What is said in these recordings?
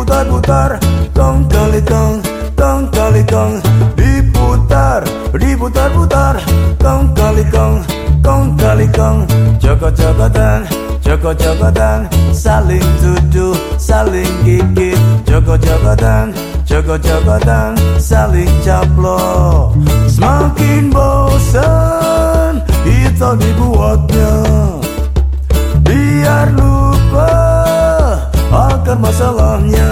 diputar-putar, kong kali kong, kong kali kong, diputar, diputar-putar, kong kali kong, kong kali kong, cokot-cokotan, cokot-cokotan, saling tuduh, saling gigit, cokot-cokotan, cokot-cokotan, saling caplok. Semakin bosan kita dibuatnya, biar lupa akan masalahnya.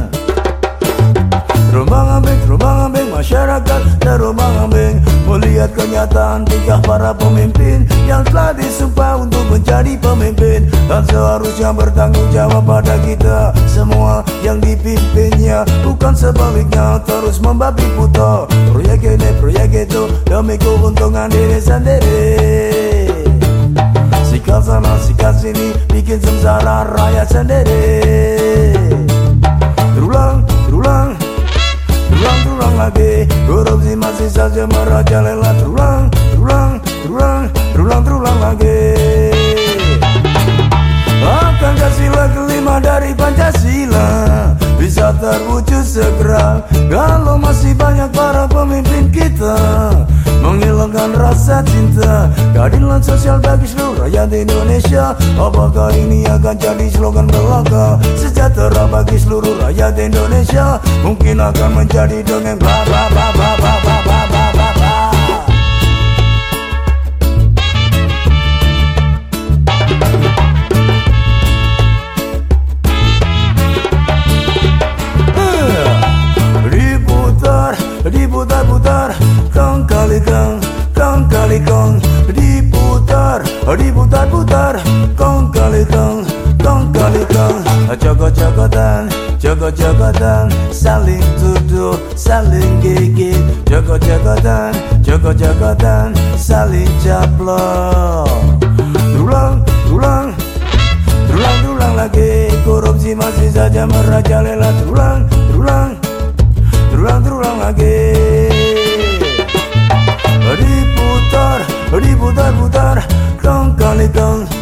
Terombang-ambing masyarakat terombang-ambing melihat kenyataan tingkah para pemimpin yang telah disumpah untuk menjadi pemimpin, dan seharusnya bertanggung jawab pada kita semua yang dipimpinnya, bukan sebaliknya terus membabi buta. Proyek ini proyek itu demi keuntungan diri sendiri. Sikap sana sikap sini bikin sengsara rakyat sendiri. Terulang lagi, korupsi masih saja merajalela. Terulang lagi. Akankah sila kelima dari Pancasila bisa terwujud segera kalau masih banyak para pemimpin kita menghilangkan rasa cinta, keadilan sosial bagi seluruh rakyat Indonesia? Apakah ini akan jadi slogan belaka? Sejahtera bagi seluruh rakyat Indonesia mungkin akan menjadi dongeng bla bla bla bla bla bla bla bla bla bla. Diputar-putar, kong kali kong, kong kali kong, diputar, diputar-putar, kong kali kong, kong kali kong, cokot-cokotan, cokot-cokotan, saling tuduh, saling gigit, cokot-cokotan, cokot-cokotan, saling caplok. Terulang lagi, korupsi masih saja merajalela. Terulang lagi. Diputar-putar, kong kali kong,